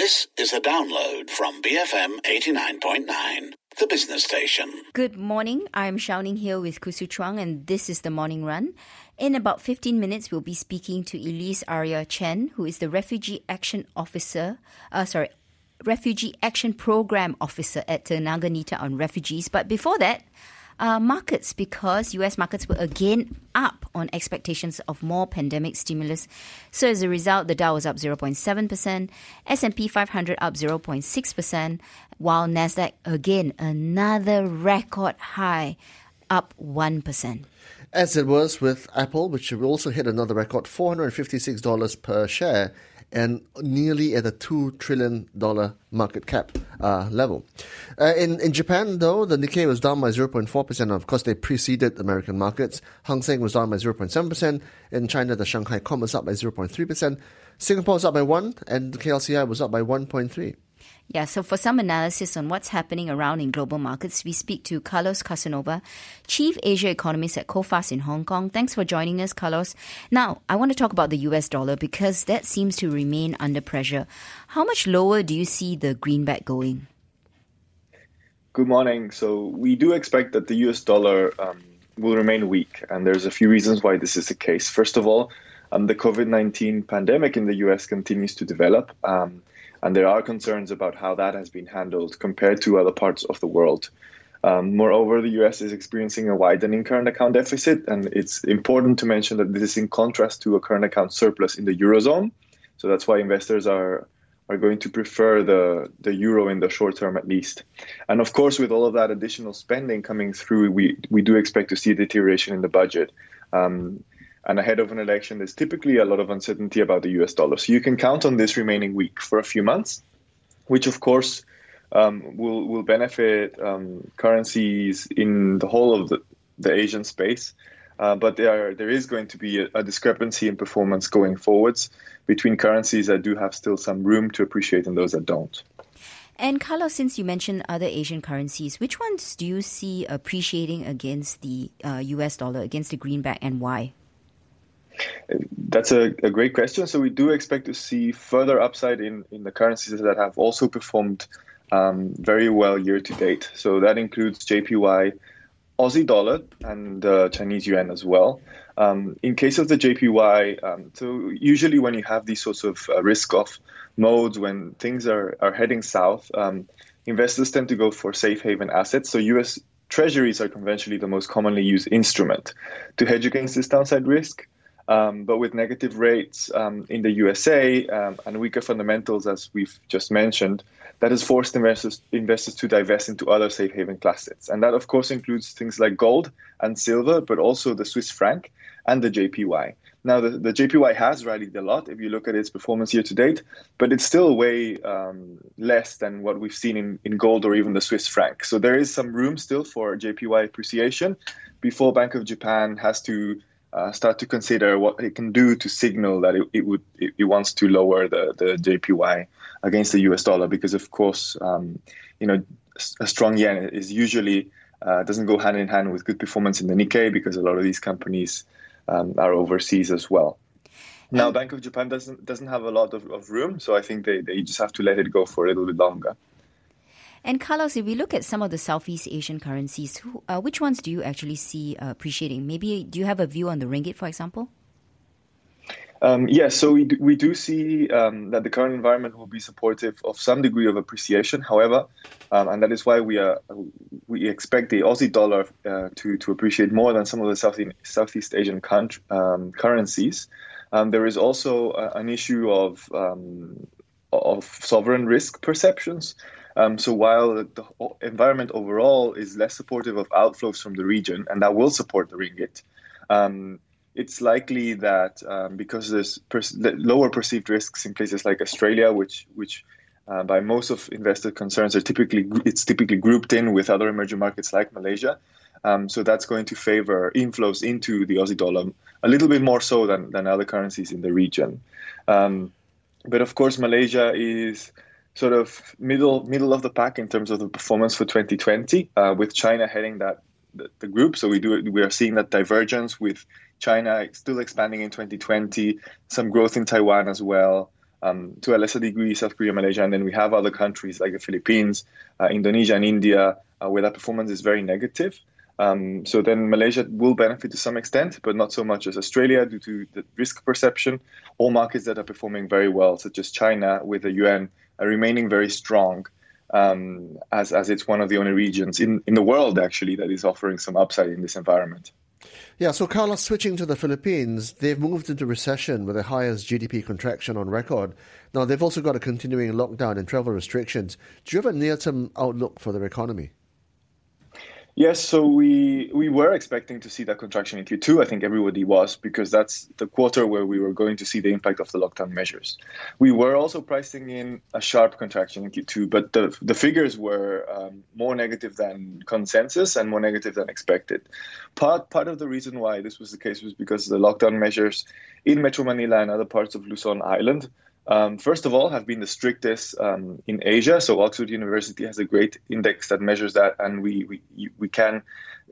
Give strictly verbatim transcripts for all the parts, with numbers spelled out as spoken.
This is a download from B F M eighty-nine point nine, the business station. Good morning. I'm Xiaoning here with Kusu Chuang, and this is the Morning Run. In about fifteen minutes, we'll be speaking to Elise Arya Chen, who is the Refugee Action Officer, uh, sorry, Refugee Action Program Officer at Tenaga Nita on refugees. But before that, Uh, markets, because U S markets were again up on expectations of more pandemic stimulus. So as a result, the Dow was up zero point seven percent, S and P five hundred up zero point six percent, while Nasdaq, again, another record high, up one percent. As it was with Apple, which also hit another record, four hundred fifty-six dollars per share, and nearly at a two trillion dollars market cap uh, level. Uh, in, in Japan, though, the Nikkei was down by zero point four percent. Of course, they preceded American markets. Hang Seng was down by zero point seven percent. In China, the Shanghai Composite was up by zero point three percent. Singapore was up by one percent, and the K L C I was up by one point three percent. Yeah, so for some analysis on what's happening around in global markets, we speak to Carlos Casanova, Chief Asia Economist at Coface in Hong Kong. Thanks for joining us, Carlos. Now, I want to talk about the U S dollar because that seems to remain under pressure. How much lower do you see the greenback going? Good morning. So we do expect that the U S dollar um, will remain weak, and there's a few reasons why this is the case. First of all, um, the COVID nineteen pandemic in the U S continues to develop. Um, And there are concerns about how that has been handled compared to other parts of the world. Um, moreover, the U S is experiencing a widening current account deficit, and it's important to mention that this is in contrast to a current account surplus in the Eurozone. So that's why investors are are going to prefer the, the euro in the short term at least. And of course, with all of that additional spending coming through, we, we do expect to see a deterioration in the budget. Um, And ahead of an election, there's typically a lot of uncertainty about the U S dollar. So you can count on this remaining weak for a few months, which of course um, will will benefit um, currencies in the whole of the, the Asian space. Uh, but there there is going to be a, a discrepancy in performance going forwards between currencies that do have still some room to appreciate and those that don't. And Carlos, since you mentioned other Asian currencies, which ones do you see appreciating against the uh, U S dollar, against the greenback, and why? That's a, a great question. So we do expect to see further upside in, in the currencies that have also performed um, very well year to date. So that includes J P Y, Aussie dollar, and uh, Chinese yuan as well. Um, in case of the J P Y, um, so usually when you have these sorts of uh, risk-off modes, when things are, are heading south, um, investors tend to go for safe haven assets. So U S Treasuries are conventionally the most commonly used instrument to hedge against this downside risk. Um, but with negative rates um, in the U S A um, and weaker fundamentals, as we've just mentioned, that has forced investors, investors to divest into other safe haven classes. And that, of course, includes things like gold and silver, but also the Swiss franc and the J P Y. Now, the, the J P Y has rallied a lot if you look at its performance year to date, but it's still way um, less than what we've seen in, in gold or even the Swiss franc. So there is some room still for J P Y appreciation before Bank of Japan has to Uh, start to consider what it can do to signal that it, it would it, it wants to lower the, the J P Y against the U S dollar, because of course um, you know a strong yen is usually uh, doesn't go hand in hand with good performance in the Nikkei, because a lot of these companies um, are overseas as well. Now, Bank of Japan doesn't doesn't have a lot of, of room, so I think they, they just have to let it go for a little bit longer. And Carlos, if we look at some of the Southeast Asian currencies, who, uh, which ones do you actually see uh, appreciating? Maybe do you have a view on the ringgit, for example? Um, yes, yeah, so we do, we do see um, that the current environment will be supportive of some degree of appreciation. However, um, and that is why we are we expect the Aussie dollar uh, to to appreciate more than some of the Southeast Southeast Asian country, um, currencies. Um, there is also uh, an issue of um, of sovereign risk perceptions. Um, so while the environment overall is less supportive of outflows from the region, and that will support the ringgit, um, it's likely that um, because there's per- lower perceived risks in places like Australia, which which uh, by most of investor concerns are typically it's typically grouped in with other emerging markets like Malaysia. Um, so that's going to favor inflows into the Aussie dollar a little bit more so than, than other currencies in the region. Um, but of course, Malaysia is sort of middle middle of the pack in terms of the performance for twenty twenty, uh, with China heading that the, the group. So we do we are seeing that divergence with China still expanding in twenty twenty, some growth in Taiwan as well. Um, to a lesser degree, South Korea, Malaysia, and then we have other countries like the Philippines, uh, Indonesia, and India, uh, where that performance is very negative. Um, so then Malaysia will benefit to some extent, but not so much as Australia due to the risk perception. All markets that are performing very well, such as China, with the yuan are remaining very strong, um, as as it's one of the only regions in, in the world actually that is offering some upside in this environment. Yeah, so Carlos, switching to the Philippines, they've moved into recession with the highest G D P contraction on record. Now, they've also got a continuing lockdown and travel restrictions. Do you have a near-term outlook for their economy? Yes, so we we were expecting to see that contraction in Q two. I think everybody was, because that's the quarter where we were going to see the impact of the lockdown measures. We were also pricing in a sharp contraction in Q two, but the the figures were um, more negative than consensus and more negative than expected. Part part of the reason why this was the case was because the lockdown measures in Metro Manila and other parts of Luzon Island, Um, first of all, have been the strictest um, in Asia. So Oxford University has a great index that measures that, and we we, we can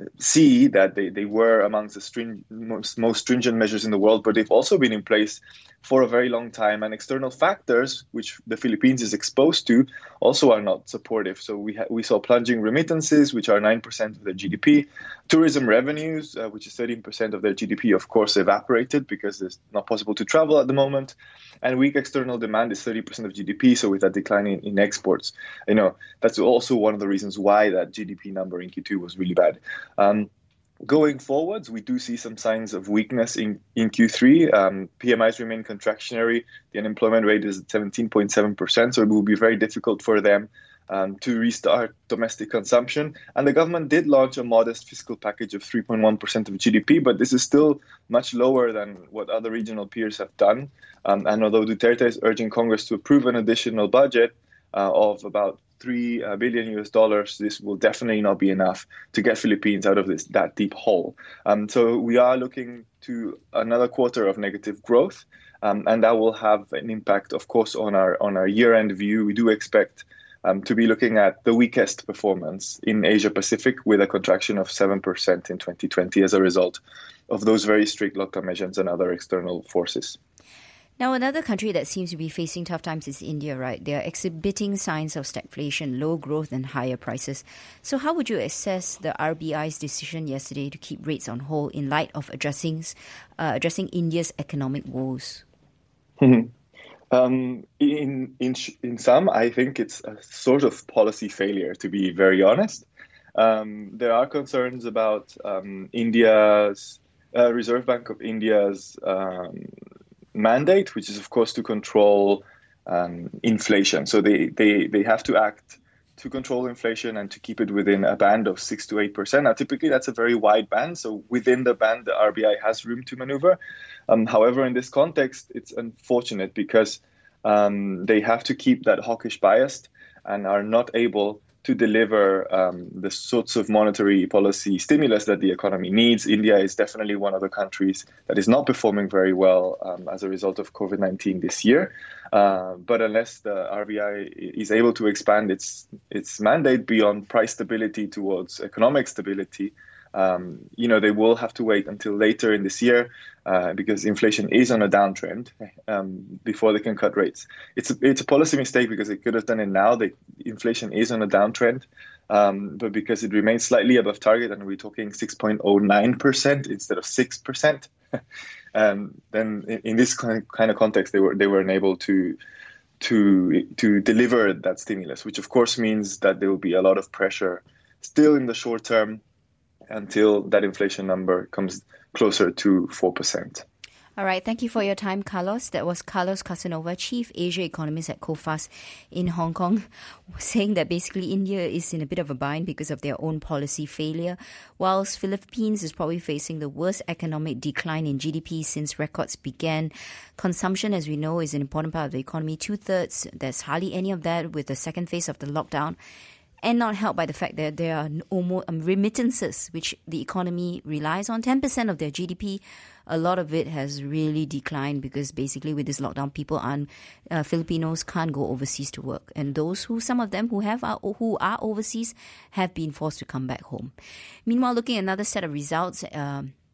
see that they, they were amongst the string, most, most stringent measures in the world, but they've also been in place for a very long time. And external factors, which the Philippines is exposed to, also are not supportive. So we ha- we saw plunging remittances, which are nine percent of their G D P. Tourism revenues, uh, which is thirteen percent of their G D P, of course, evaporated because it's not possible to travel at the moment. And weak external demand is thirty percent of G D P, so with that decline in, in exports, you know, that's also one of the reasons why that G D P number in Q two was really bad. Um, going forwards, we do see some signs of weakness in, in Q three. Um, P M Is remain contractionary. The unemployment rate is at seventeen point seven percent, so it will be very difficult for them um, to restart domestic consumption. And the government did launch a modest fiscal package of three point one percent of G D P, but this is still much lower than what other regional peers have done. Um, and although Duterte is urging Congress to approve an additional budget uh, of about three uh, billion U S dollars, this will definitely not be enough to get Philippines out of this that deep hole. Um, so we are looking to another quarter of negative growth, um, and that will have an impact, of course, on our on our year-end view. We do expect um, to be looking at the weakest performance in Asia Pacific, with a contraction of seven percent in twenty twenty as a result of those very strict lockdown measures and other external forces. Now, another country that seems to be facing tough times is India, right? They are exhibiting signs of stagflation, low growth and higher prices. So how would you assess the R B I's decision yesterday to keep rates on hold in light of addressing, uh, addressing India's economic woes? um, in, in, in some, I think it's a sort of policy failure, to be very honest. Um, there are concerns about um, India's, uh, Reserve Bank of India's um, mandate, which is, of course, to control um, inflation. So they, they, they have to act to control inflation and to keep it within a band of six to eight percent. Now, typically, that's a very wide band. So within the band, the R B I has room to maneuver. Um, however, in this context, it's unfortunate because um, they have to keep that hawkish bias and are not able to deliver um, the sorts of monetary policy stimulus that the economy needs. India is definitely one of the countries that is not performing very well um, as a result of COVID nineteen this year. Uh, but unless the R B I is able to expand its its mandate beyond price stability towards economic stability, um, you know, they will have to wait until later in this year uh, because inflation is on a downtrend um, before they can cut rates. It's a, it's a policy mistake because they could have done it now. The inflation is on a downtrend, um, but because it remains slightly above target, and we're talking six point zero nine percent instead of six percent, um, then in, in this kind of, kind of context, they were they were unable to to to deliver that stimulus, which of course means that there will be a lot of pressure still in the short term until that inflation number comes closer to four percent. All right. Thank you for your time, Carlos. That was Carlos Casanova, Chief Asia Economist at COFAS in Hong Kong, saying that basically India is in a bit of a bind because of their own policy failure, whilst Philippines is probably facing the worst economic decline in G D P since records began. Consumption, as we know, is an important part of the economy. Two-thirds, there's hardly any of that with the second phase of the lockdown. And not helped by the fact that there are almost um, remittances, which the economy relies on. ten percent of their G D P, a lot of it has really declined because basically with this lockdown, people aren't, uh, Filipinos can't go overseas to work. And those who, some of them who have are, who are overseas have been forced to come back home. Meanwhile, looking at another set of results, um,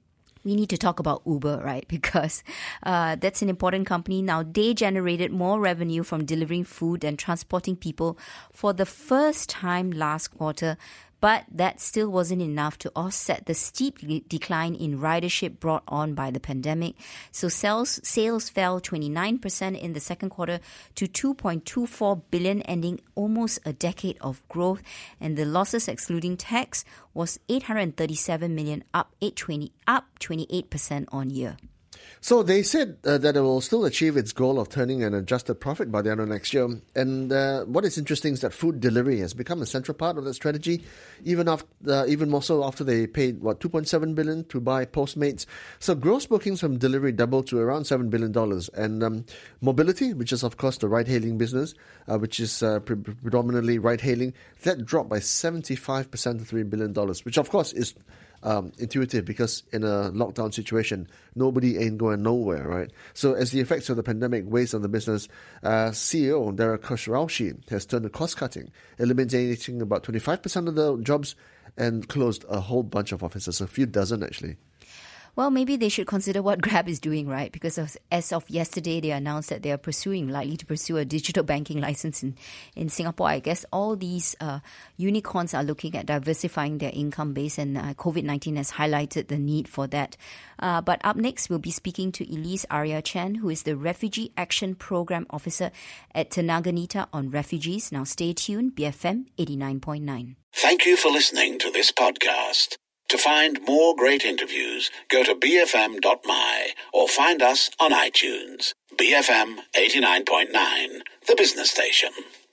we need to talk about Uber, right? Because uh, that's an important company. Now, they generated more revenue from delivering food and transporting people for the first time last quarter, but that still wasn't enough to offset the steep decline in ridership brought on by the pandemic. So sales sales fell twenty-nine percent in the second quarter to two point two four billion dollars, ending almost a decade of growth. And the losses excluding tax was eight hundred thirty-seven million dollars, up eight twenty up twenty-eight percent on year. So they said uh, that it will still achieve its goal of turning an adjusted profit by the end of next year. And uh, what is interesting is that food delivery has become a central part of that strategy, even after, uh, even more so after they paid, what, two point seven billion dollars to buy Postmates. So gross bookings from delivery doubled to around seven billion dollars. And um, mobility, which is, of course, the ride-hailing business, uh, which is uh, pre- predominantly ride-hailing, that dropped by seventy-five percent to three billion dollars, which, of course, is Um, intuitive because in a lockdown situation, nobody ain't going nowhere, right? So as the effects of the pandemic weighs on the business, uh, C E O Derek Khosrowshahi has turned to cost-cutting, eliminating about twenty-five percent of the jobs and closed a whole bunch of offices, a few dozen actually. Well, maybe they should consider what Grab is doing, right? Because of, as of yesterday, they announced that they are pursuing, likely to pursue a digital banking license in, in Singapore. I guess all these uh, unicorns are looking at diversifying their income base, and uh, COVID nineteen has highlighted the need for that. Uh, but up next, we'll be speaking to Elise Arya Chen, who is the Refugee Action Program Officer at Tenaganita on refugees. Now stay tuned, B F M eighty-nine point nine. Thank you for listening to this podcast. To find more great interviews, go to b f m dot m y or find us on iTunes. B F M eighty-nine point nine, the business station.